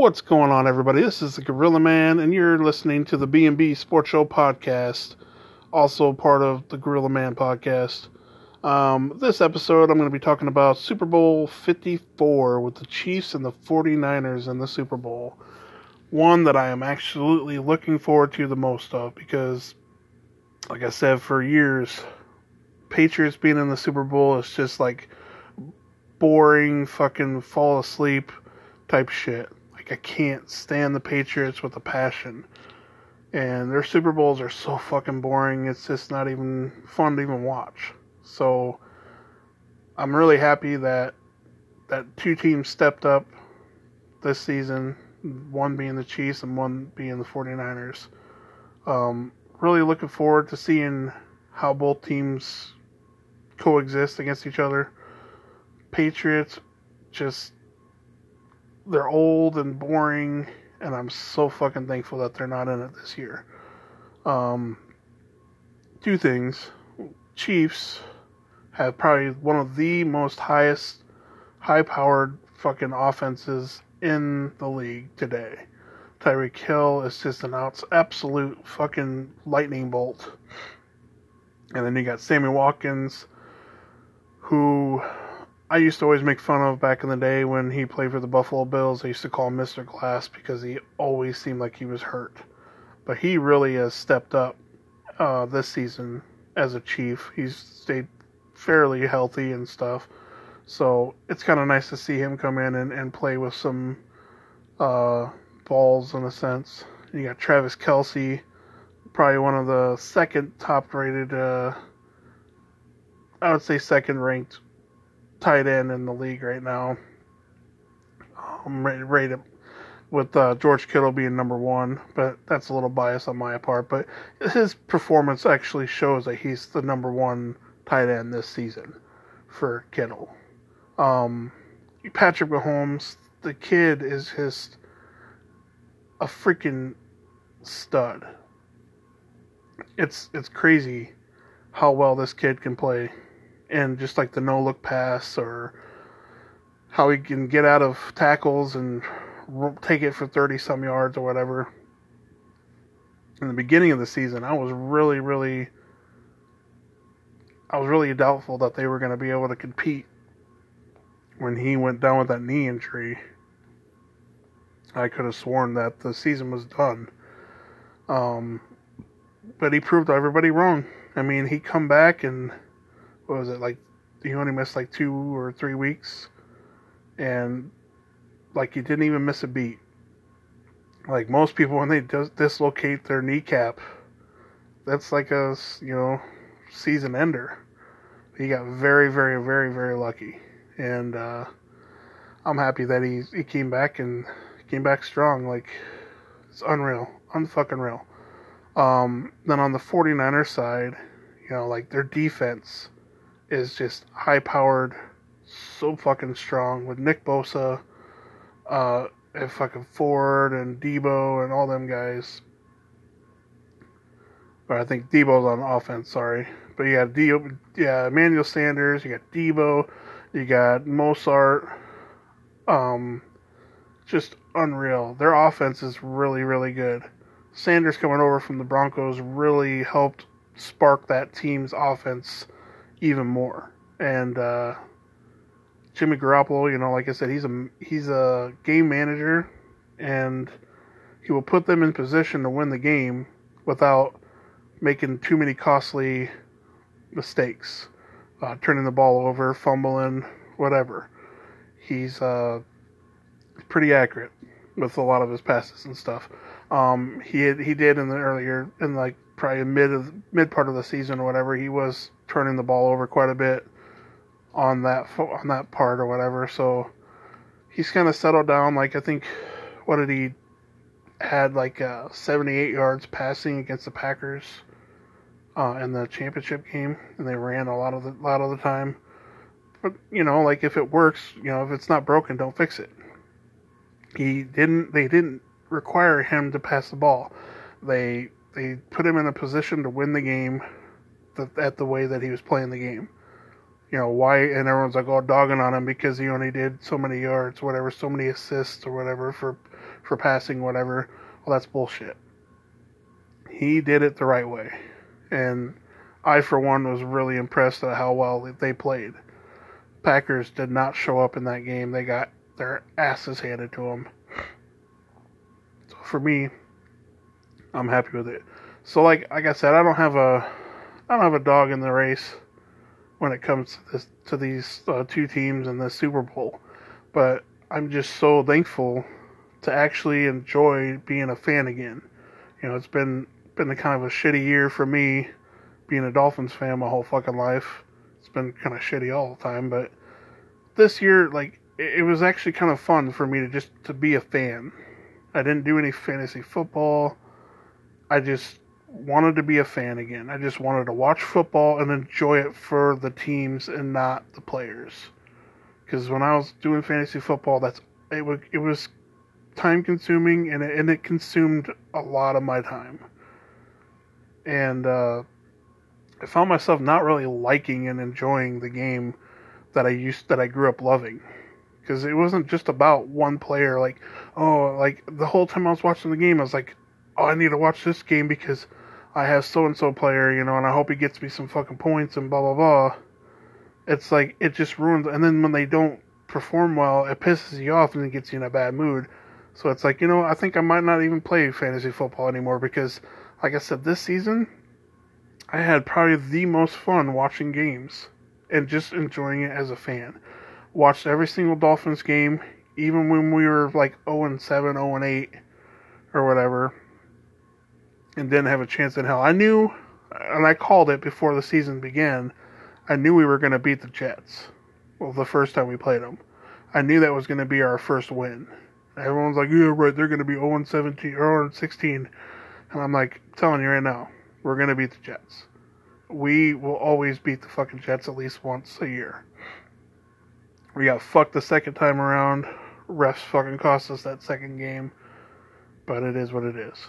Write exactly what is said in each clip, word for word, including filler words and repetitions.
What's going on, everybody? This is the Gorilla Man, and you're listening to the B and B Sports Show podcast, also part of the Gorilla Man podcast. Um, this episode, I'm going to be talking about Super Bowl fifty-four with the Chiefs and the forty-niners in the Super Bowl. One that I am absolutely looking forward to the most of because, like I said, for years, Patriots being in the Super Bowl is just like boring, fucking fall asleep type shit. Like, I can't stand the Patriots with a passion. And their Super Bowls are so fucking boring, it's just not even fun to even watch. So, I'm really happy that that two teams stepped up this season, one being the Chiefs and one being the forty-niners. Um, really looking forward to seeing how both teams coexist against each other. Patriots, just, they're old and boring, and I'm so fucking thankful that they're not in it this year. Um, two things. Chiefs have probably one of the most highest, high-powered fucking offenses in the league today. Tyreek Hill is just an absolute fucking lightning bolt. And then you got Sammy Watkins, who I used to always make fun of back in the day when he played for the Buffalo Bills. I used to call him Mister Glass because he always seemed like he was hurt. But he really has stepped up uh, this season as a Chief. He's stayed fairly healthy and stuff. So it's kind of nice to see him come in and, and play with some uh, balls in a sense. You got Travis Kelce, probably one of the second top rated, uh, I would say second ranked tight end in the league right now. Um, rated with uh, George Kittle being number one, but that's a little bias on my part. But his performance actually shows that he's the number one tight end this season for Kittle. Um, Patrick Mahomes, the kid is just a freaking stud. It's it's crazy how well this kid can play. And just like the no-look pass, or how he can get out of tackles and take it for thirty-some yards or whatever. In the beginning of the season, I was really, really, I was really doubtful that they were going to be able to compete when he went down with that knee injury. I could have sworn that the season was done. Um, but he proved everybody wrong. I mean, he come back and what was it, like, he only missed like two or three weeks, and like he didn't even miss a beat. Like most people, when they dis- dislocate their kneecap, that's like a, you know, season ender. He got very, very, very, very lucky, and uh, I'm happy that he he came back and came back strong. Like, it's unreal, unfucking real. Um, then on the forty-niners side, you know, like their defense is just high-powered, so fucking strong with Nick Bosa, uh, and fucking Ford and Debo and all them guys. Or I think Debo's on offense, sorry. But you got Debo, yeah, Emmanuel Sanders, you got Debo, you got Mostert. Um, just unreal. Their offense is really, really good. Sanders coming over from the Broncos really helped spark that team's offense even more. And uh, Jimmy Garoppolo, you know, like I said, he's a he's a game manager, and he will put them in position to win the game without making too many costly mistakes, uh, turning the ball over, fumbling, whatever. He's uh, pretty accurate with a lot of his passes and stuff. Um, he had, he did in the earlier in like probably mid of mid part of the season or whatever. He was turning the ball over quite a bit on that on that part or whatever. So he's kind of settled down. Like, I think, what did he had like uh, seventy-eight yards passing against the Packers uh, in the championship game, and they ran a lot of the lot of the time. But you know, like, if it works, you know, if it's not broken, don't fix it. He didn't. They didn't require him to pass the ball. They they put him in a position to win the game th- at the way that he was playing the game. you know, why, and everyone's like, oh, dogging on him because he only did so many yards, whatever, so many assists or whatever for, for passing, whatever. Well, that's bullshit. He did it the right way. And I, for one, was really impressed at how well they played. Packers did not show up in that game. They got their asses handed to them. So for me, I'm happy with it. So like like I said, I don't have a I don't have a dog in the race when it comes to this to these uh, two teams in the Super Bowl, but I'm just so thankful to actually enjoy being a fan again. You know, it's been been a kind of a shitty year for me being a Dolphins fan my whole fucking life. It's been kind of shitty all the time, but this year, like, it, it was actually kind of fun for me to just to be a fan. I didn't do any fantasy football. I just wanted to be a fan again. I just wanted to watch football and enjoy it for the teams and not the players. Because when I was doing fantasy football, that's it was it was time consuming and it, and it consumed a lot of my time. And uh, I found myself not really liking and enjoying the game that I used that I grew up loving, because it wasn't just about one player. Like, oh, like the whole time I was watching the game, I was like, oh, I need to watch this game because I have so and so player, you know, and I hope he gets me some fucking points and blah blah blah. It's like it just ruins. And then when they don't perform well, it pisses you off and it gets you in a bad mood. So it's like, you know, I think I might not even play fantasy football anymore because, like I said, this season I had probably the most fun watching games and just enjoying it as a fan. Watched every single Dolphins game, even when we were like oh and seven, oh and eight, or whatever, and didn't have a chance in hell. I knew, and I called it before the season began, I knew we were going to beat the Jets. Well, the first time we played them. I knew that was going to be our first win. Everyone's like, yeah, right, they're going to be oh and seventeen, or oh and sixteen. And I'm like, I'm telling you right now, we're going to beat the Jets. We will always beat the fucking Jets at least once a year. We got fucked the second time around. Refs fucking cost us that second game. But it is what it is.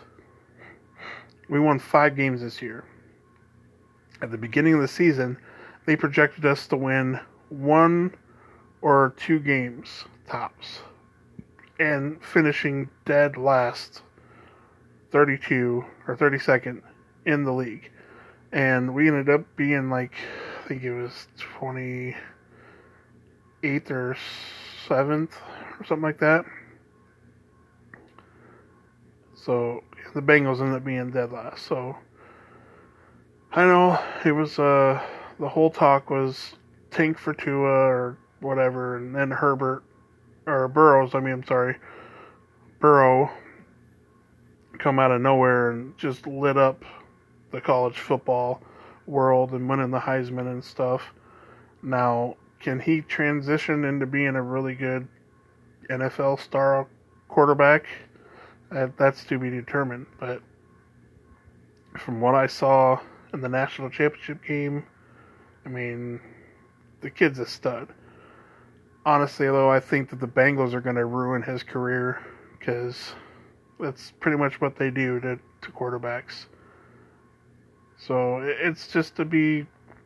We won five games this year. At the beginning of the season, they projected us to win one or two games, tops. And finishing dead last, thirty-two or thirty-second in the league. And we ended up being like, I think it was twenty-eighth or seventh or something like that. So the Bengals ended up being dead last. So I know it was, uh, the whole talk was tank for Tua or whatever, and then Herbert, or Burrows, I mean, I'm sorry, Burrow come out of nowhere and just lit up the college football world and winning the Heisman and stuff. Now, can he transition into being a really good N F L star quarterback? That, that's to be determined. But from what I saw in the national championship game, I mean, the kid's a stud. Honestly, though, I think that the Bengals are going to ruin his career because that's pretty much what they do to, to quarterbacks. So it's just to be,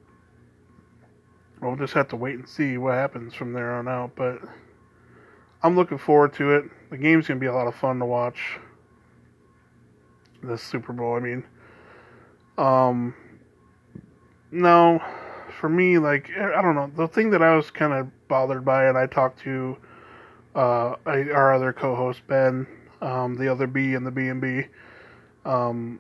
we'll just have to wait and see what happens from there on out. But I'm looking forward to it. The game's going to be a lot of fun to watch. This Super Bowl, I mean. Um, no, for me, like, I don't know. The thing that I was kind of bothered by, and I talked to uh, our other co-host, Ben, um, the other B in the B and B, um,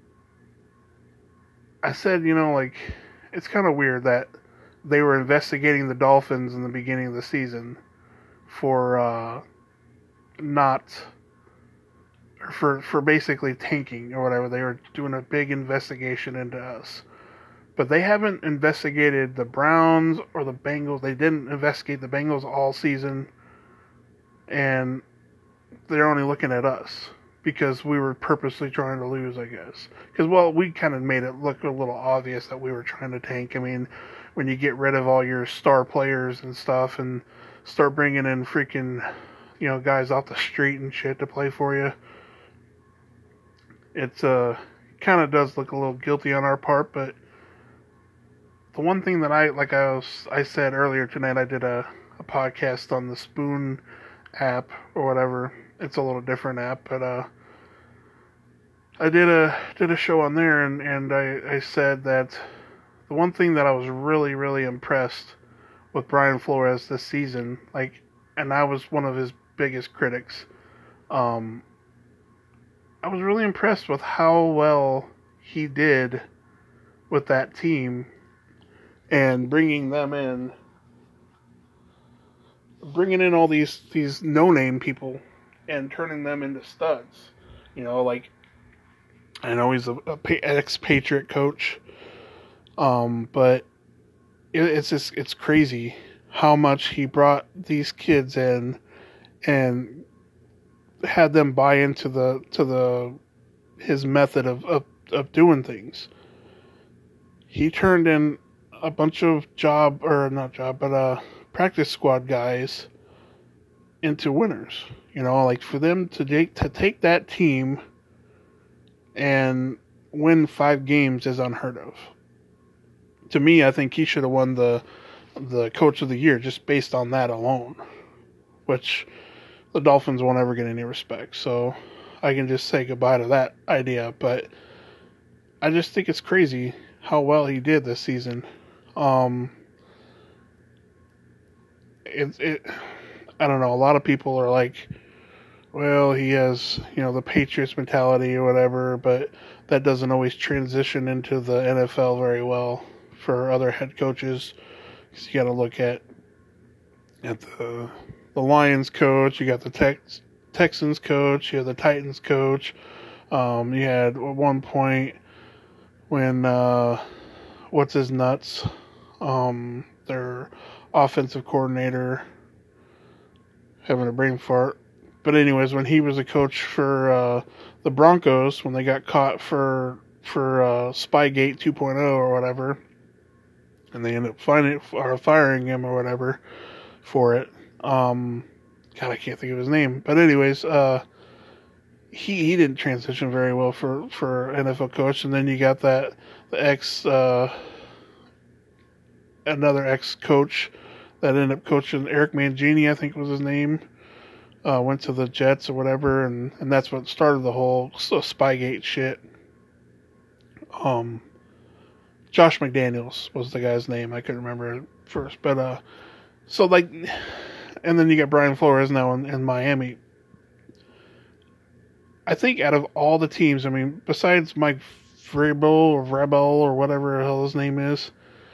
I said, you know, like, it's kind of weird that they were investigating the Dolphins in the beginning of the season for uh, not, for for basically tanking or whatever. They were doing a big investigation into us. But they haven't investigated the Browns or the Bengals. They didn't investigate the Bengals all season. And they're only looking at us because we were purposely trying to lose, I guess. Because, well, we kind of made it look a little obvious that we were trying to tank. I mean, when you get rid of all your star players and stuff and start bringing in freaking, you know, guys off the street and shit to play for you, it's uh, kind of does look a little guilty on our part, but the one thing that I like I was I said earlier tonight, I did a, a podcast on the Spoon app or whatever. It's a little different app, but uh, I did a did a show on there, and and I I said that the one thing that I was really really impressed with Brian Flores this season, like, and I was one of his biggest critics. Um, I was really impressed with how well he did with that team and bringing them in, bringing in all these these no-name people and turning them into studs. You know, like, I know he's a, a ex-Patriot coach, um, but it, it's just it's crazy how much he brought these kids in and had them buy into the to the his method of, of, of doing things. He turned in a bunch of job, or not job, but uh, practice squad guys into winners. You know, like, for them to take, to take that team and win five games is unheard of. To me, I think he should have won the the Coach of the Year just based on that alone, which the Dolphins won't ever get any respect. So I can just say goodbye to that idea. But I just think it's crazy how well he did this season. Um, it, it, I don't know. A lot of people are like, well, he has, you know, the Patriots mentality or whatever, but that doesn't always transition into the N F L very well for other head coaches. Because you got to look at at the the Lions coach, you got the Tex, Texans coach, you have the Titans coach. Um, you had at one point when uh, what's his nuts, um, their offensive coordinator, having a brain fart. But anyways, when he was a coach for uh, the Broncos, when they got caught for for uh, Spygate two point oh or whatever, and they ended up finding, or firing him or whatever for it. Um, God, I can't think of his name. But anyways, uh, he he didn't transition very well for, for N F L coach. And then you got that the ex uh, another ex coach that ended up coaching, Eric Mangini, I think was his name. Uh, went to the Jets or whatever, and, and that's what started the whole Spygate shit. Um, Josh McDaniels was the guy's name. I couldn't remember it first, but uh, so like, and then you got Brian Flores now in, in Miami. I think out of all the teams, I mean, besides Mike Vrabel or Vrabel or whatever the hell his name is,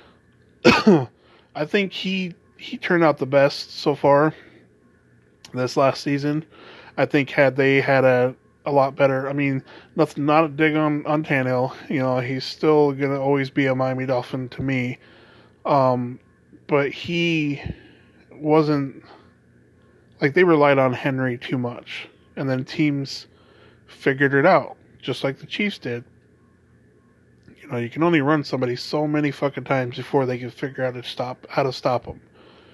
I think he he turned out the best so far this last season. I think had they had a a lot better, I mean, nothing, not a dig on, on Tannehill. You know, he's still going to always be a Miami Dolphin to me. Um, but he wasn't, like, they relied on Henry too much. And then teams figured it out, just like the Chiefs did. You know, you can only run somebody so many fucking times before they can figure out how to stop, how to stop them.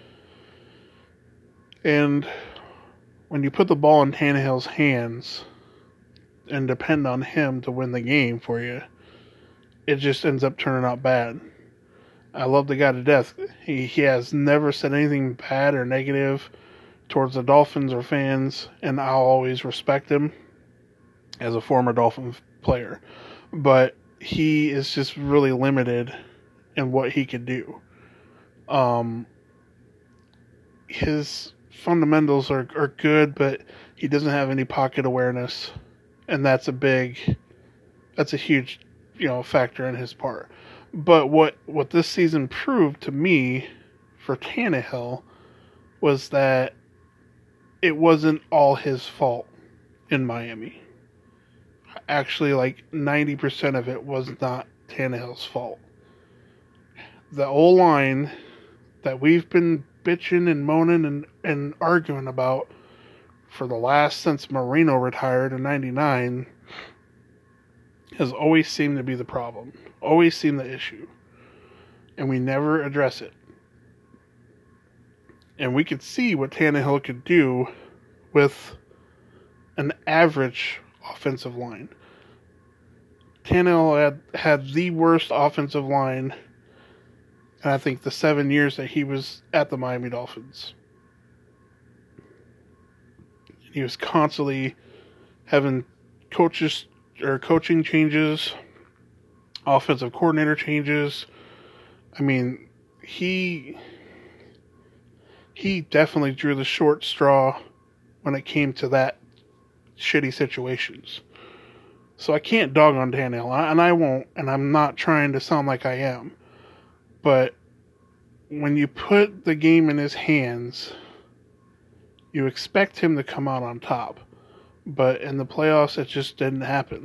And when you put the ball in Tannehill's hands and depend on him to win the game for you, it just ends up turning out bad. I love the guy to death. He he has never said anything bad or negative towards the Dolphins or fans, and I'll always respect him as a former Dolphin player. But he is just really limited in what he could do. Um, his fundamentals are, are good, but he doesn't have any pocket awareness. And that's a big, that's a huge, you know, factor in his part. But what, what this season proved to me for Tannehill was that it wasn't all his fault in Miami. Actually, like ninety percent of it was not Tannehill's fault. The O-line that we've been bitching and moaning and, and arguing about for the last, since Marino retired in ninety-nine, has always seemed to be the problem. Always seemed the issue. And we never address it. And we could see what Tannehill could do with an average offensive line. Tannehill had, had the worst offensive line And I think the seven years that he was at the Miami Dolphins, he was constantly having coaches or coaching changes, offensive coordinator changes. I mean, he he definitely drew the short straw when it came to that shitty situations. So I can't dog on Tannehill, and I won't, and I'm not trying to sound like I am. But when you put the game in his hands, you expect him to come out on top. But in the playoffs, it just didn't happen.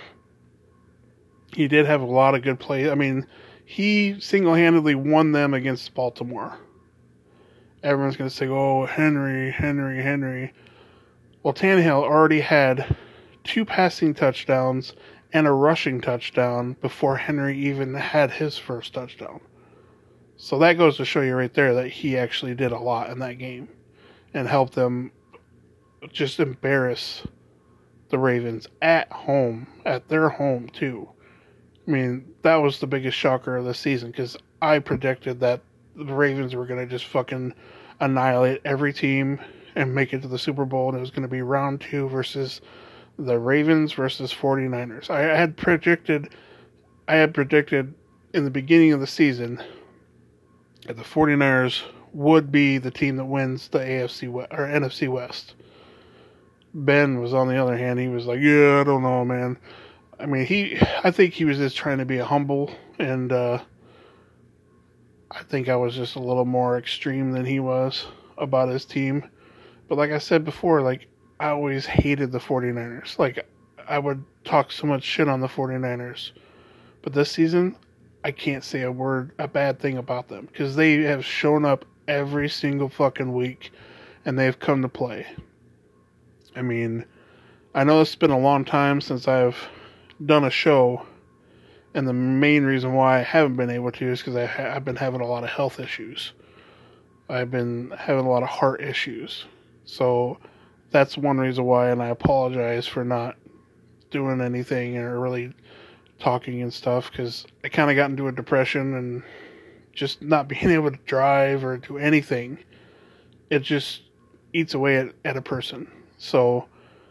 He did have a lot of good plays. I mean, he single-handedly won them against Baltimore. Everyone's going to say, oh, Henry, Henry, Henry. Well, Tannehill already had two passing touchdowns and a rushing touchdown before Henry even had his first touchdown. So that goes to show you right there that he actually did a lot in that game and helped them just embarrass the Ravens at home, at their home too. I mean, that was the biggest shocker of the season because I predicted that the Ravens were going to just fucking annihilate every team and make it to the Super Bowl, and it was going to be round two versus the Ravens versus 49ers. I had predicted, I had predicted in the beginning of the season that the 49ers would be the team that wins the A F C West, or N F C West. Ben was on the other hand, he was like, yeah, I don't know, man. I mean, he, I think he was just trying to be a humble, and uh, I think I was just a little more extreme than he was about his team. But like I said before, like, I always hated the 49ers. Like, I would talk so much shit on the 49ers. But this season, I can't say a word, a bad thing about them. Because they have shown up every single fucking week. And they've come to play. I mean, I know it's been a long time since I've done a show. And the main reason why I haven't been able to is because ha- I've been having a lot of health issues. I've been having a lot of heart issues. So that's one reason why, and I apologize for not doing anything or really talking and stuff, because I kind of got into a depression and just not being able to drive or do anything, it just eats away at, at a person. So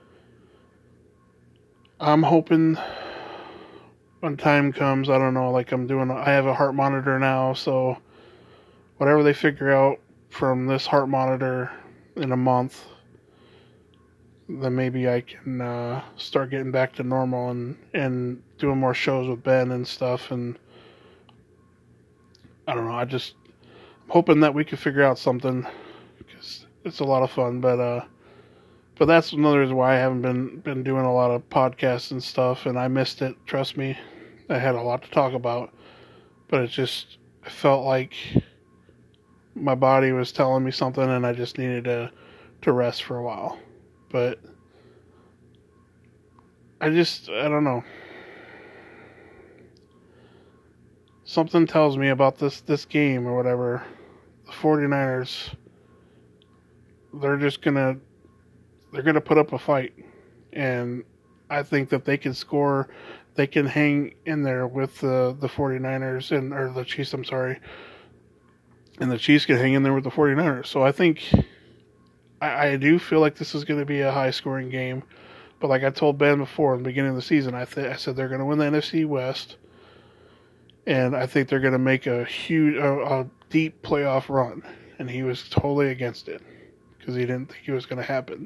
I'm hoping when time comes, I don't know, like I'm doing, I have a heart monitor now, so whatever they figure out from this heart monitor in a month, then maybe I can uh, start getting back to normal and, and doing more shows with Ben and stuff. And I don't know, I just, I'm hoping that we can figure out something, because it's a lot of fun. But uh, but that's another reason why I haven't been, been doing a lot of podcasts and stuff, and I missed it, trust me. I had a lot to talk about, but it just, I felt like my body was telling me something, and I just needed to, to rest for a while. But I just, I don't know. Something tells me about this, this game or whatever. The 49ers, they're just going to, they're going to put up a fight. And I think that they can score, they can hang in there with the, the 49ers, and or the Chiefs, I'm sorry. And the Chiefs can hang in there with the 49ers. So I think, I, I do feel like this is going to be a high-scoring game. But like I told Ben before, in the beginning of the season, I, th- I said they're going to win the N F C West. And I think they're going to make a huge, a, a deep playoff run. And he was totally against it, because he didn't think it was going to happen.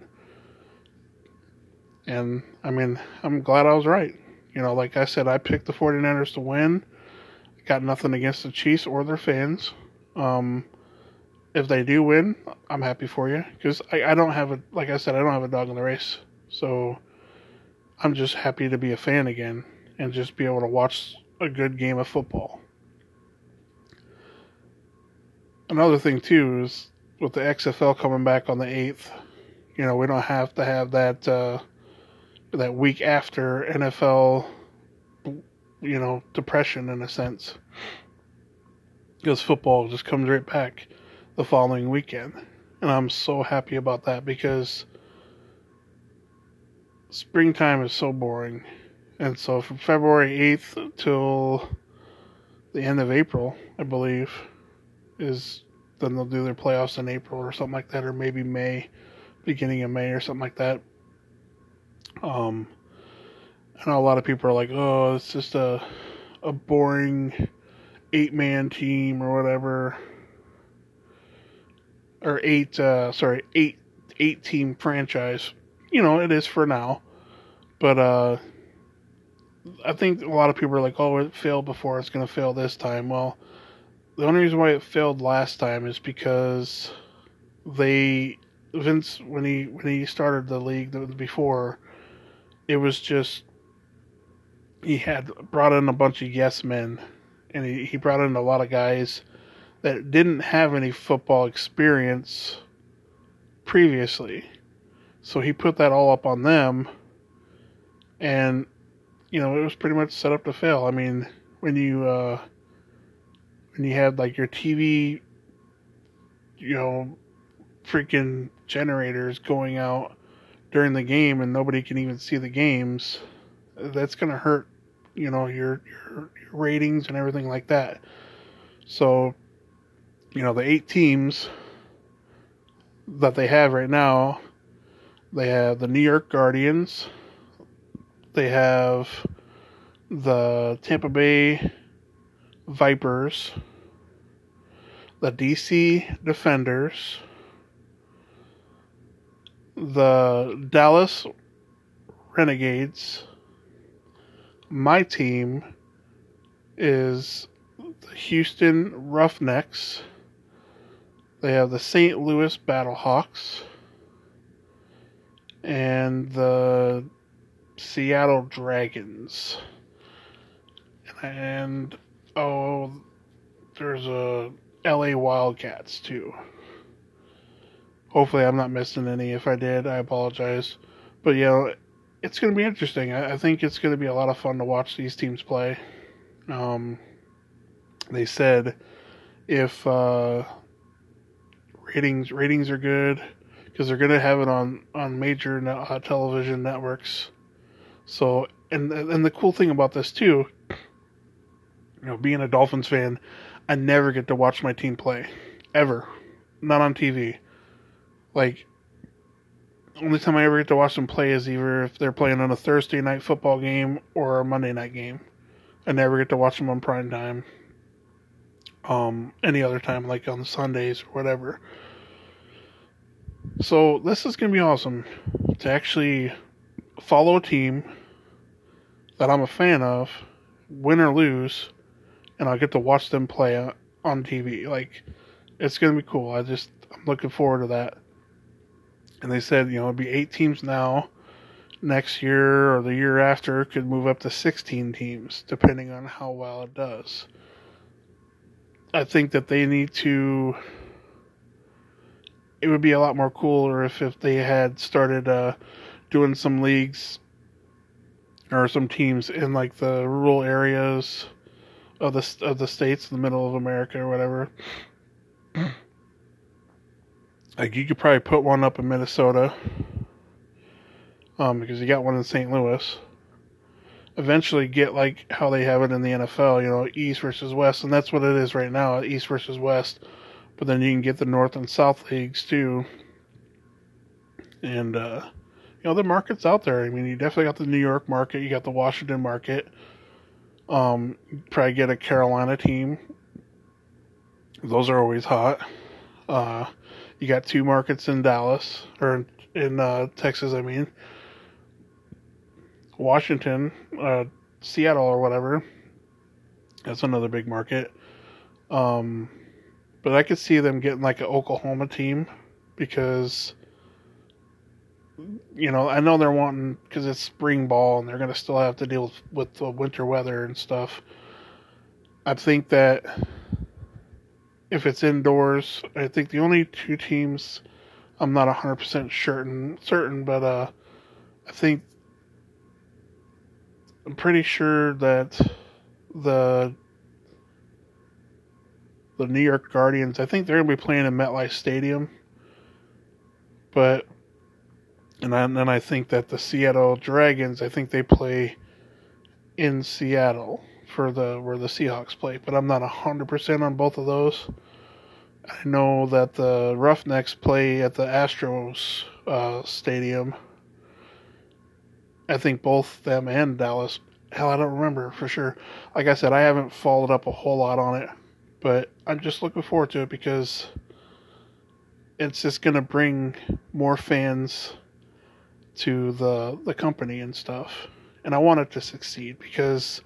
And, I mean, I'm glad I was right. You know, like I said, I picked the 49ers to win. Got nothing against the Chiefs or their fans. Um, if they do win, I'm happy for you. Because I, I don't have a, like I said, I don't have a dog in the race. So I'm just happy to be a fan again and just be able to watch a good game of football. Another thing, too, is with the X F L coming back on the eighth, you know, we don't have to have that, uh, that week after N F L, you know, depression in a sense. Because football just comes right back the following weekend. And I'm so happy about that, because springtime is so boring. And so from February eighth till the end of April, I believe, is then they'll do their playoffs in April or something like that, or maybe May, beginning of May or something like that. Um, I know a lot of people are like, oh, it's just a a boring eight-man team or whatever, or eight, uh, sorry, eight eight-team franchise. You know, it is for now, but uh, I think a lot of people are like, oh, it failed before, it's going to fail this time. Well, the only reason why it failed last time is because they Vince when he when he started the league before, it was just he had brought in a bunch of yes men, and he, he brought in a lot of guys that didn't have any football experience previously. So he put that all up on them, and you know, it was pretty much set up to fail. I mean, when you uh, when you had like your T V, you know, freaking generators going out during the game and nobody can even see the games, that's going to hurt, you know, your, your your ratings and everything like that. So, you know, the eight teams that they have right now, they have the New York Guardians, they have the Tampa Bay Vipers, the D C Defenders, the Dallas Renegades. My team is the Houston Roughnecks. They have the Saint Louis Battlehawks and the Seattle Dragons. And, oh, there's a L A Wildcats, too. Hopefully I'm not missing any. If I did, I apologize. But, you know, it's going to be interesting. I, I think it's going to be a lot of fun to watch these teams play. Um, they said if uh, ratings ratings are good, because they're going to have it on, on major net, uh, television networks. So, and and the cool thing about this, too, you know, being a Dolphins fan, I never get to watch my team play. Ever. Not on T V. Like, only time I ever get to watch them play is either if they're playing on a Thursday night football game or a Monday night game. I never get to watch them on prime time. Um, any other time, like on Sundays or whatever. So, this is going to be awesome to actually follow a team that I'm a fan of, win or lose, and I'll get to watch them play on T V. Like, it's going to be cool. I just, I'm looking forward to that. And they said, you know, it'd be eight teams now. Next year or the year after, it could move up to sixteen teams, depending on how well it does. I think that they need to... It would be a lot more cooler if, if they had started uh, doing some leagues or some teams in, like, the rural areas of the of the states, the middle of America or whatever. Like, you could probably put one up in Minnesota, um, because you got one in Saint Louis. Eventually get, like, how they have it in the N F L, you know, East versus West, and that's what it is right now, East versus West. But then you can get the North and South leagues, too. And, uh, you know, the market's out there. I mean, you definitely got the New York market, you got the Washington market. Um, probably get a Carolina team. Those are always hot. Uh... You got two markets in Dallas, or in uh, Texas, I mean. Washington, uh, Seattle or whatever. That's another big market. Um, but I could see them getting like an Oklahoma team because, you know, I know they're wanting, because it's spring ball and they're going to still have to deal with, with the winter weather and stuff. I think that if it's indoors, I think the only two teams, I'm not one hundred percent certain, certain, but uh, I think, I'm pretty sure that the the New York Guardians, I think they're going to be playing in MetLife Stadium, but, and then, and I think that the Seattle Dragons, I think they play in Seattle, for the where the Seahawks play, but I'm not one hundred percent on both of those. I know that the Roughnecks play at the Astros uh, stadium. I think both them and Dallas. Hell, I don't remember for sure. Like I said, I haven't followed up a whole lot on it, but I'm just looking forward to it because it's just going to bring more fans to the the company and stuff. And I want it to succeed because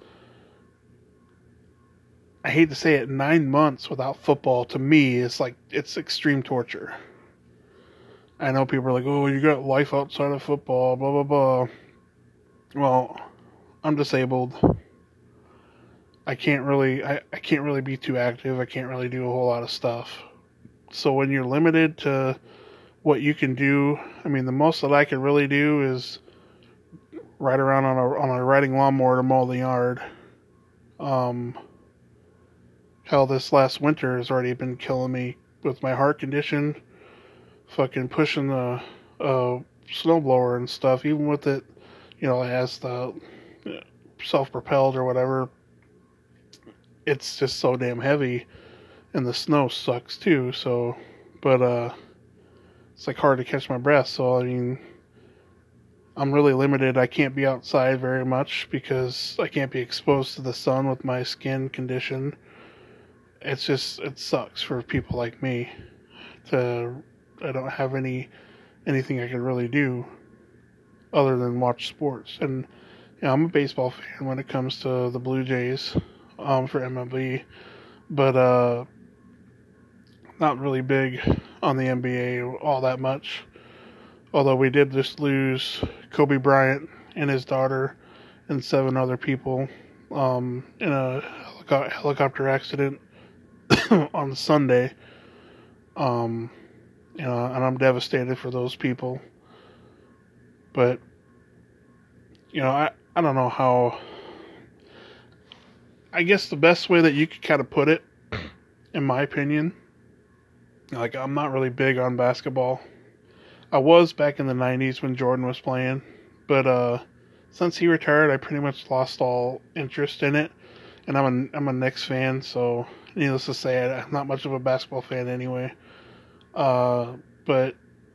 I hate to say it, nine months without football to me is like, it's extreme torture. I know people are like, oh, you got life outside of football, blah, blah, blah. Well, I'm disabled. I can't really, I, I can't really be too active. I can't really do a whole lot of stuff. So when you're limited to what you can do, I mean, the most that I can really do is ride around on a on a riding lawnmower to mow the yard. Um, hell, this last winter has already been killing me with my heart condition. Fucking pushing the uh, snowblower and stuff, even with it, you know, it has the self-propelled or whatever. It's just so damn heavy, and the snow sucks too. So, but uh, it's like hard to catch my breath. So I mean, I'm really limited. I can't be outside very much because I can't be exposed to the sun with my skin condition. It's just, it sucks for people like me to, I don't have any, anything I can really do other than watch sports. And, you know, I'm a baseball fan when it comes to the Blue Jays, um, for M L B, but, uh, not really big on the N B A all that much. Although we did just lose Kobe Bryant and his daughter and seven other people um, in a helico- helicopter accident on Sunday. Um, you know, and I'm devastated for those people. But, you know, I, I don't know how... I guess the best way that you could kind of put it, in my opinion, like, I'm not really big on basketball. I was back in the nineties when Jordan was playing, but uh, since he retired, I pretty much lost all interest in it. And I'm a I'm a Knicks fan, so needless to say, I'm not much of a basketball fan anyway. Uh, but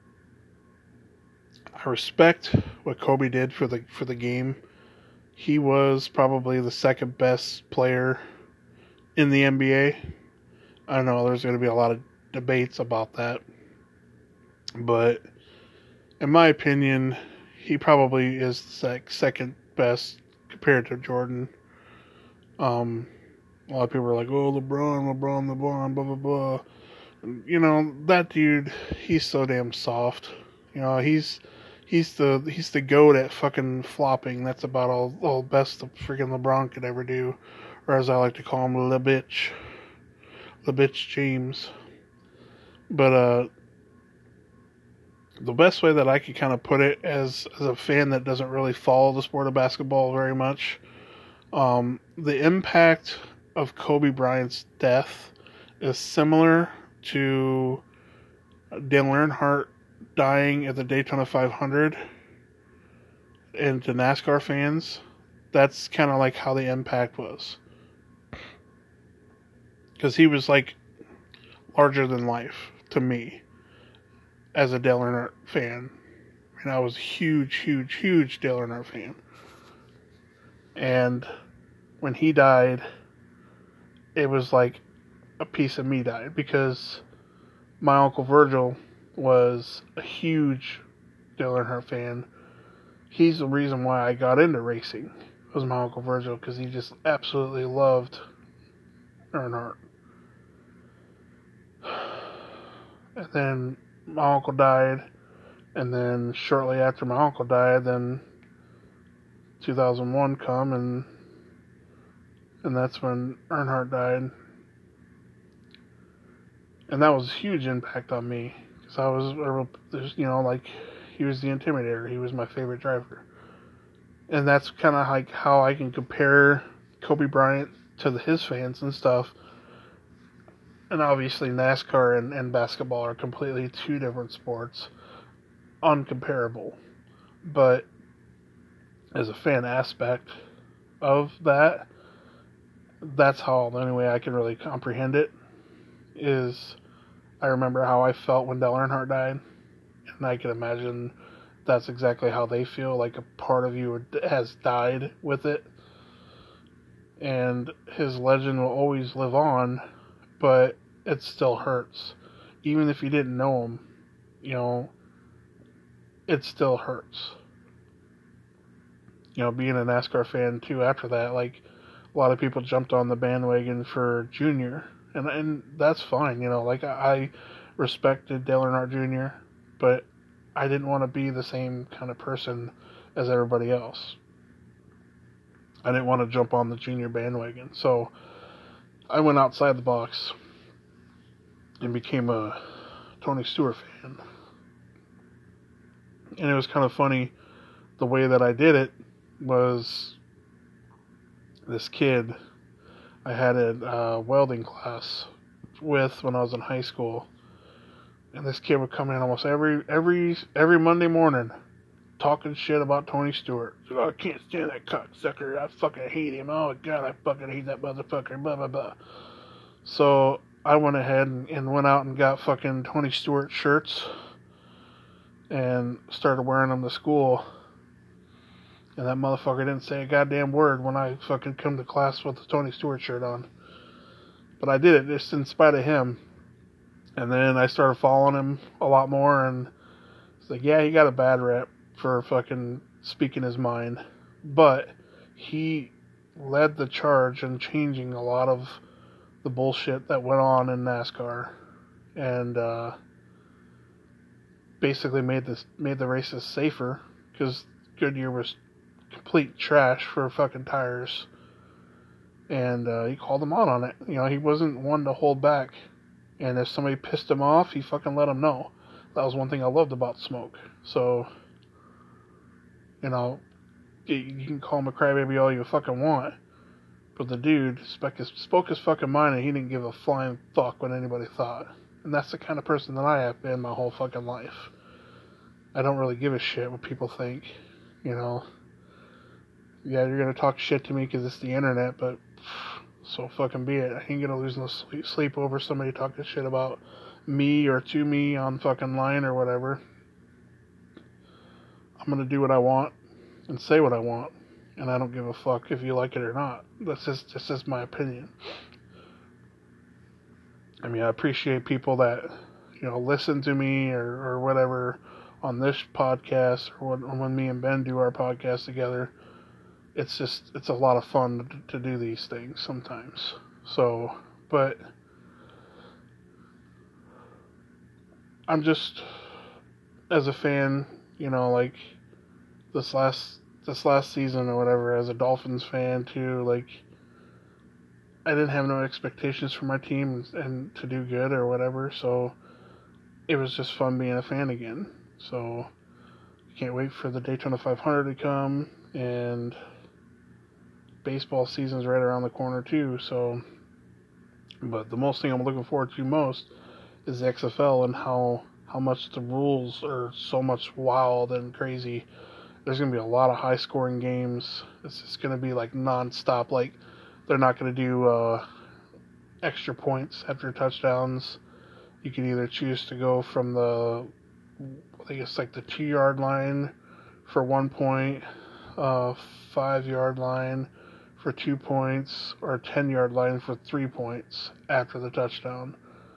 I respect what Kobe did for the for the game. He was probably the second best player in the N B A. I know there's going to be a lot of debates about that, but in my opinion, he probably is sec- second best compared to Jordan. Um, a lot of people are like, oh, LeBron, LeBron, LeBron, blah, blah, blah. You know, that dude, he's so damn soft. You know, he's he's the he's the goat at fucking flopping. That's about all, all best the freaking LeBron could ever do. Or as I like to call him, Le Bitch. Le Bitch James. But, uh, the best way that I could kind of put it as, as a fan that doesn't really follow the sport of basketball very much, um, the impact of Kobe Bryant's death is similar to Dale Earnhardt dying at the Daytona five hundred. And to NASCAR fans, that's kind of like how the impact was. Because he was like larger than life to me as a Dale Earnhardt fan. And I was a huge, huge, huge Dale Earnhardt fan. And when he died, it was like a piece of me died because my Uncle Virgil was a huge Dale Earnhardt fan. He's the reason why I got into racing, was my Uncle Virgil, because he just absolutely loved Earnhardt. And then my uncle died, and then shortly after my uncle died, then two thousand one come, and and that's when Earnhardt died. And that was a huge impact on me, because I was, you know, like, he was the Intimidator. He was my favorite driver. And that's kind of like how I can compare Kobe Bryant to the, his fans and stuff. And obviously NASCAR and, and basketball are completely two different sports. Uncomparable. But as a fan aspect of that, that's how the only way I can really comprehend it is I remember how I felt when Dale Earnhardt died, and I can imagine that's exactly how they feel. Like a part of you has died with it, and his legend will always live on, but it still hurts. Even if you didn't know him, you know, it still hurts. You know, being a NASCAR fan too after that, like, a lot of people jumped on the bandwagon for Junior, and and that's fine, you know, like, I respected Dale Earnhardt Junior, but I didn't want to be the same kind of person as everybody else. I didn't want to jump on the Junior bandwagon, so I went outside the box and became a Tony Stewart fan. And it was kind of funny, the way that I did it was this kid I had a uh, welding class with when I was in high school, and this kid would come in almost every every every Monday morning talking shit about Tony Stewart. Oh, I can't stand that cocksucker. I fucking hate him. Oh God, I fucking hate that motherfucker. Blah blah blah. So I went ahead and, and went out and got fucking Tony Stewart shirts and started wearing them to school. And that motherfucker didn't say a goddamn word when I fucking come to class with the Tony Stewart shirt on. But I did it just in spite of him. And then I started following him a lot more, and it's like, yeah, he got a bad rep for fucking speaking his mind. But he led the charge in changing a lot of the bullshit that went on in NASCAR. And uh, basically made this made the races safer, because Goodyear was complete trash for fucking tires, and uh, he called them out on it. You know, he wasn't one to hold back, and if somebody pissed him off, he fucking let them know. That was one thing I loved about Smoke. So, you know, you can call him a crybaby all you fucking want, but the dude spoke his, spoke his fucking mind, and he didn't give a flying fuck what anybody thought. And that's the kind of person that I have been my whole fucking life. I don't really give a shit what people think, you know. Yeah, you're going to talk shit to me because it's the internet, but so fucking be it. I ain't going to lose no sleep, sleep over somebody talking shit about me or to me on fucking line or whatever. I'm going to do what I want and say what I want, and I don't give a fuck if you like it or not. That's just, that's just my opinion. I mean, I appreciate people that, you know, listen to me or, or whatever on this podcast, or when, when me and Ben do our podcast together. It's just, it's a lot of fun to, to do these things sometimes. So, but I'm just, as a fan, you know, like this last, this last season or whatever, as a Dolphins fan too, like, I didn't have no expectations for my team and, and to do good or whatever, so it was just fun being a fan again. So, can't wait for the Daytona five hundred to come, and baseball season's right around the corner too, so, but the most thing I'm looking forward to most is the X F L, and how, how much the rules are so much wild and crazy. There's going to be a lot of high scoring games. It's just going to be like non-stop. Like, they're not going to do uh, extra points after touchdowns. You can either choose to go from the, I think it's like the two yard line for one point, uh, five yard line for two points, or ten yard line for three points after the touchdown.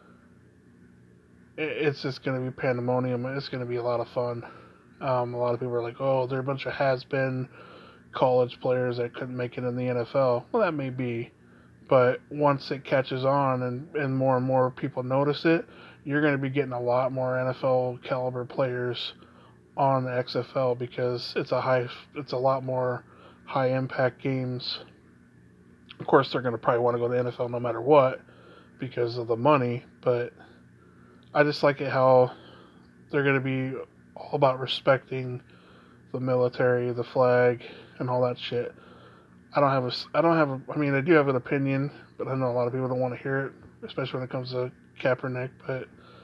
It's just going to be pandemonium. It's going to be a lot of fun. Um, a lot of people are like, oh, they're a bunch of has-been college players that couldn't make it in the N F L. Well, that may be. But once it catches on and, and more and more people notice it, you're going to be getting a lot more N F L caliber players on the X F L, because it's a high, it's a lot more high impact games. Of course, they're going to probably want to go to the N F L no matter what because of the money, but I just like it how they're going to be all about respecting the military, the flag, and all that shit. I don't have a, I don't have a, I mean, I do have an opinion, but I know a lot of people don't want to hear it, especially when it comes to Kaepernick, but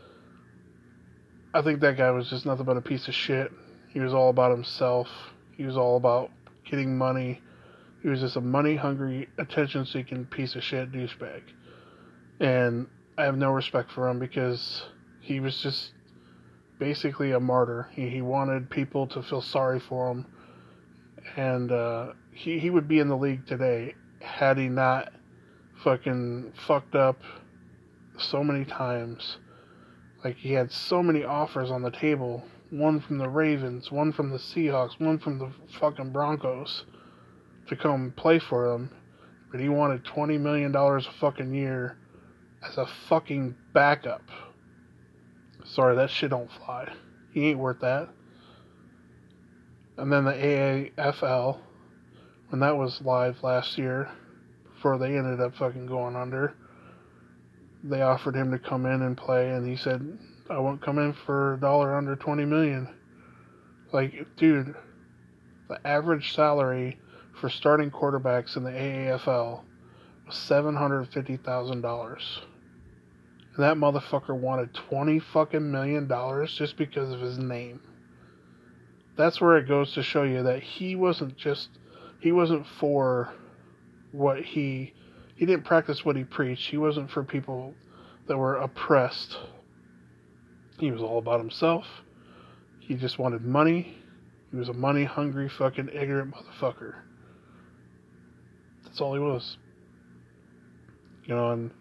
I think that guy was just nothing but a piece of shit. He was all about himself. He was all about getting money. He He was just a money-hungry, attention-seeking piece of shit douchebag. And I have no respect for him because he was just basically a martyr. He, he wanted people to feel sorry for him. And uh, he, he would be in the league today had he not fucking fucked up so many times. Like, he had so many offers on the table. One from the Ravens, one from the Seahawks, one from the fucking Broncos to come play for them. But he wanted twenty million dollars a fucking year as a fucking backup. Sorry, that shit don't fly. He ain't worth that. And then the A A F L, when that was live last year, before they ended up fucking going under, they offered him to come in and play, and he said, I won't come in for a dollar under twenty million. Like, dude, the average salary for starting quarterbacks in the A A F L was seven hundred fifty thousand dollars. And that motherfucker wanted twenty fucking million dollars just because of his name. That's where it goes to show you that he wasn't just, he wasn't for what he, he didn't practice what he preached. He wasn't for people that were oppressed. He was all about himself. He just wanted money. He was a money-hungry, fucking ignorant motherfucker. That's all he was. You know, and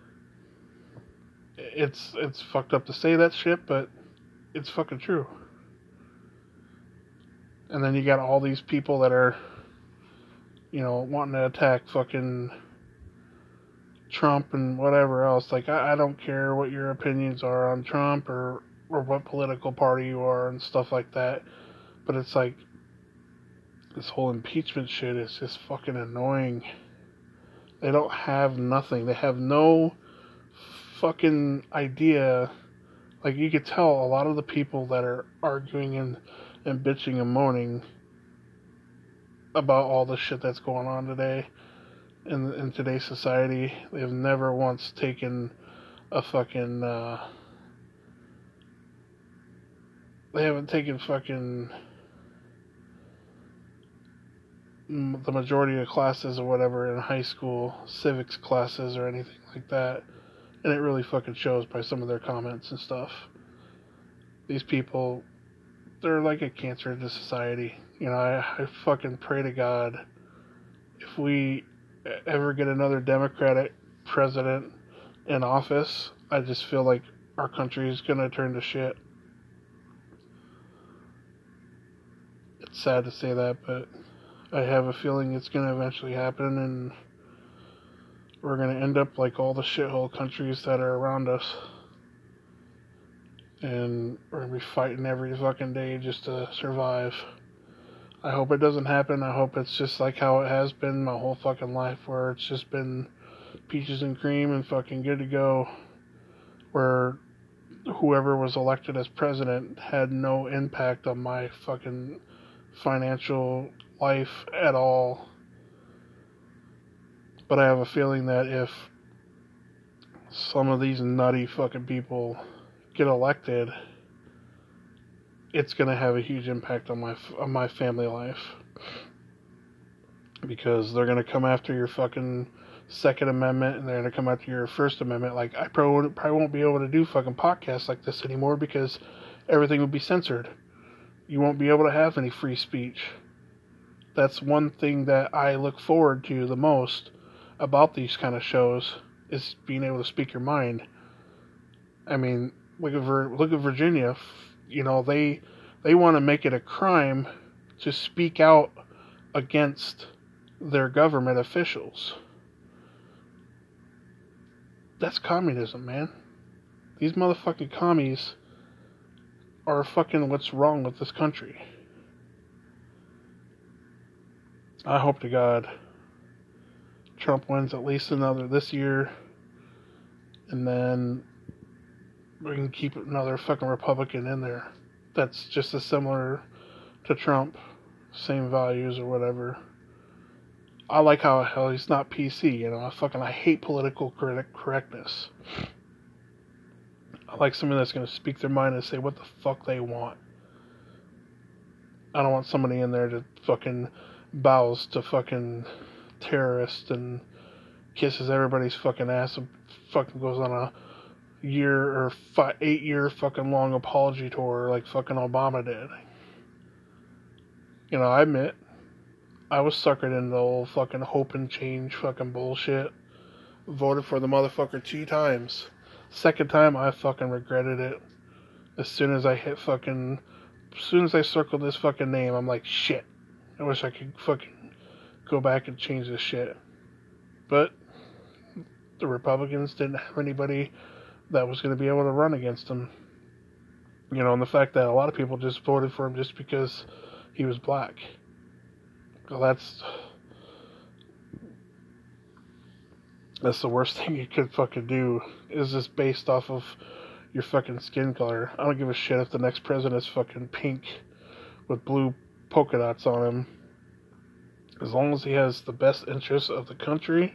it's it's fucked up to say that shit, but it's fucking true. And then you got all these people that are, you know, wanting to attack fucking Trump and whatever else. Like, I, I don't care what your opinions are on Trump or, or what political party you are and stuff like that. But it's like, this whole impeachment shit is just fucking annoying. They don't have nothing. They have no fucking idea. Like, you could tell a lot of the people that are arguing and, and bitching and moaning about all the shit that's going on today in in today's society, they've never once taken a fucking uh, they haven't taken fucking the majority of classes or whatever in high school, civics classes or anything like that, and it really fucking shows by some of their comments and stuff. These people, they're like a cancer to society. You know, I, I fucking pray to God, if we ever get another Democratic president in office, I just feel like our country is gonna turn to shit. It's sad to say that, but I have a feeling it's gonna eventually happen, and we're gonna end up like all the shithole countries that are around us. And we're gonna be fighting every fucking day just to survive. I hope it doesn't happen. I hope it's just like how it has been my whole fucking life, where it's just been peaches and cream and fucking good to go, where whoever was elected as president had no impact on my fucking financial life at all. But I have a feeling that if some of these nutty fucking people get elected, it's going to have a huge impact on my on my family life, because they're going to come after your fucking Second Amendment, and they're going to come after your First Amendment. Like, I probably, probably won't be able to do fucking podcasts like this anymore because everything will be censored. You won't be able to have any free speech. That's one thing that I look forward to the most about these kind of shows, is being able to speak your mind. I mean, look at Vir- look at Virginia. You know, they they want to make it a crime to speak out against their government officials. That's communism, man. These motherfucking commies are fucking what's wrong with this country. I hope to God Trump wins at least another this year, and then we can keep another fucking Republican in there that's just as similar to Trump, same values or whatever. I like how hell he's not P C, you know. I fucking I hate political correct, correctness. I like somebody that's gonna speak their mind and say what the fuck they want. I don't want somebody in there to fucking bows to fucking terrorists and kisses everybody's fucking ass and fucking goes on a year or five, eight year fucking long apology tour like fucking Obama did. You know, I admit, I was suckered into the old fucking hope and change fucking bullshit. Voted for the motherfucker two times. Second time, I fucking regretted it. As soon as I hit fucking, as soon as I circled this fucking name, I'm like, shit. I wish I could fucking go back and change this shit. But the Republicans didn't have anybody that was going to be able to run against him. You know, and the fact that a lot of people just voted for him just because he was black. Well, that's that's the worst thing you could fucking do, is just based off of your fucking skin color. I don't give a shit if the next president's fucking pink with blue polka dots on him. As long as he has the best interests of the country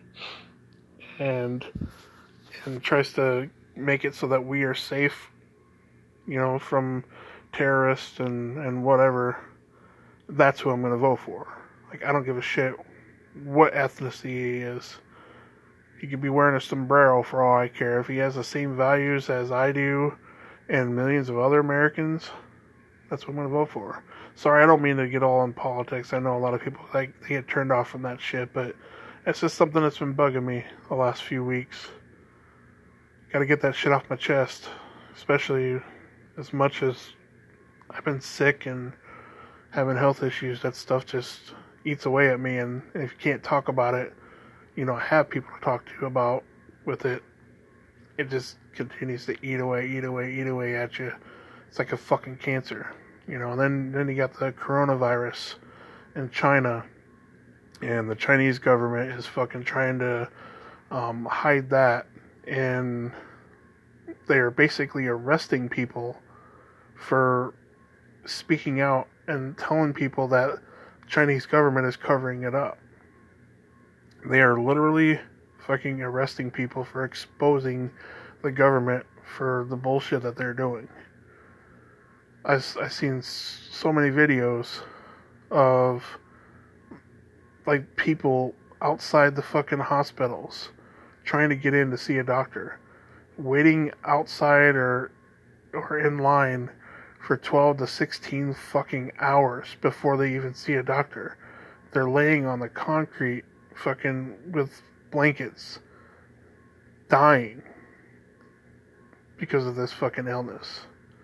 and and tries to make it so that we are safe, you know, from terrorists and, and whatever, that's who I'm going to vote for. Like, I don't give a shit what ethnicity he is. He could be wearing a sombrero for all I care. If he has the same values as I do and millions of other Americans, that's what I'm going to vote for. Sorry, I don't mean to get all in politics. I know a lot of people, like, they get turned off from that shit, but it's just something that's been bugging me the last few weeks. Gotta get that shit off my chest. Especially as much as I've been sick and having health issues, that stuff just eats away at me. And if you can't talk about it, you know, have people to talk to about with it, it just continues to eat away, eat away, eat away at you. It's like a fucking cancer, you know. And then, then you got the coronavirus in China, and the Chinese government is fucking trying to um, hide that, and they are basically arresting people for speaking out and telling people that the Chinese government is covering it up. They are literally fucking arresting people for exposing the government for the bullshit that they're doing. I've, I've seen so many videos of, like, people outside the fucking hospitals trying to get in to see a doctor, waiting outside or or in line for twelve to sixteen fucking hours before they even see a doctor. They're laying on the concrete fucking with blankets, dying because of this fucking illness.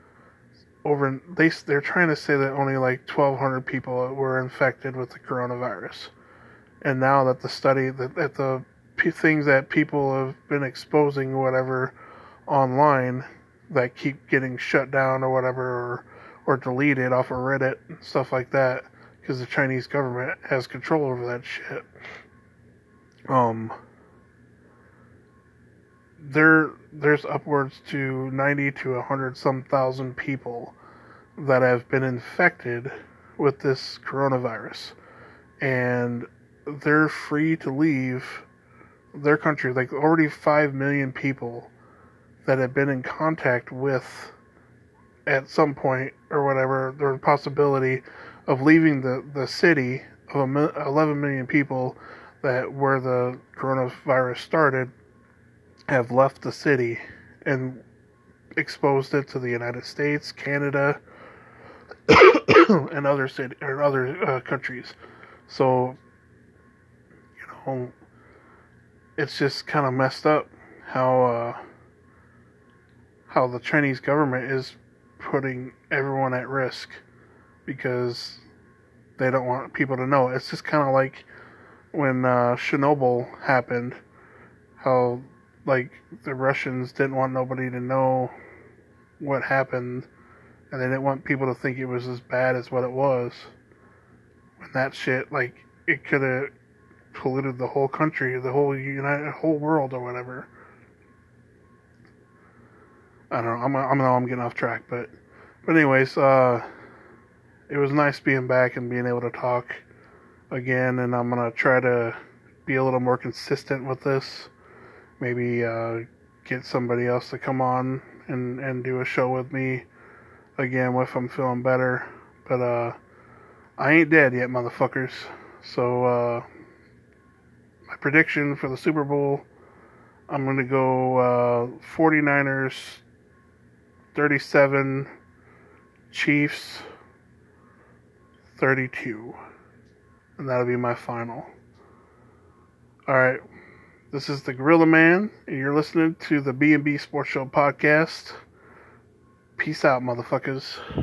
Over they they're trying to say that only like twelve hundred people were infected with the coronavirus, and now that the study that, that the p- things that people have been exposing or whatever online that keep getting shut down or whatever, or or deleted off of Reddit and stuff like that, because the Chinese government has control over that shit. Um, there there's upwards to ninety to a hundred some thousand people that have been infected with this coronavirus, and they're free to leave their country. Like, already five million people that have been in contact with, at some point or whatever, there's a possibility of leaving the, the city of eleven million people that where the coronavirus started, have left the city and exposed it to the United States, Canada, and other city or other uh, countries. So, you know, it's just kind of messed up how uh, how the Chinese government is putting everyone at risk because they don't want people to know. It's just kind of like when uh, Chernobyl happened, how like the Russians didn't want nobody to know what happened, and they didn't want people to think it was as bad as what it was. When that shit, like, it could have polluted the whole country, the whole United, whole world, or whatever. I don't know. I'm I know I'm getting off track, but but anyways, uh, it was nice being back and being able to talk again, and I'm gonna try to be a little more consistent with this. Maybe uh, get somebody else to come on and, and do a show with me again if I'm feeling better. But uh, I ain't dead yet, motherfuckers. So, uh, my prediction for the Super Bowl, I'm going to go uh, 49ers thirty-seven, Chiefs thirty-two. And that'll be my final. Alright, this is the Gorilla Man, and you're listening to the B and B Sports Show podcast. Peace out, motherfuckers.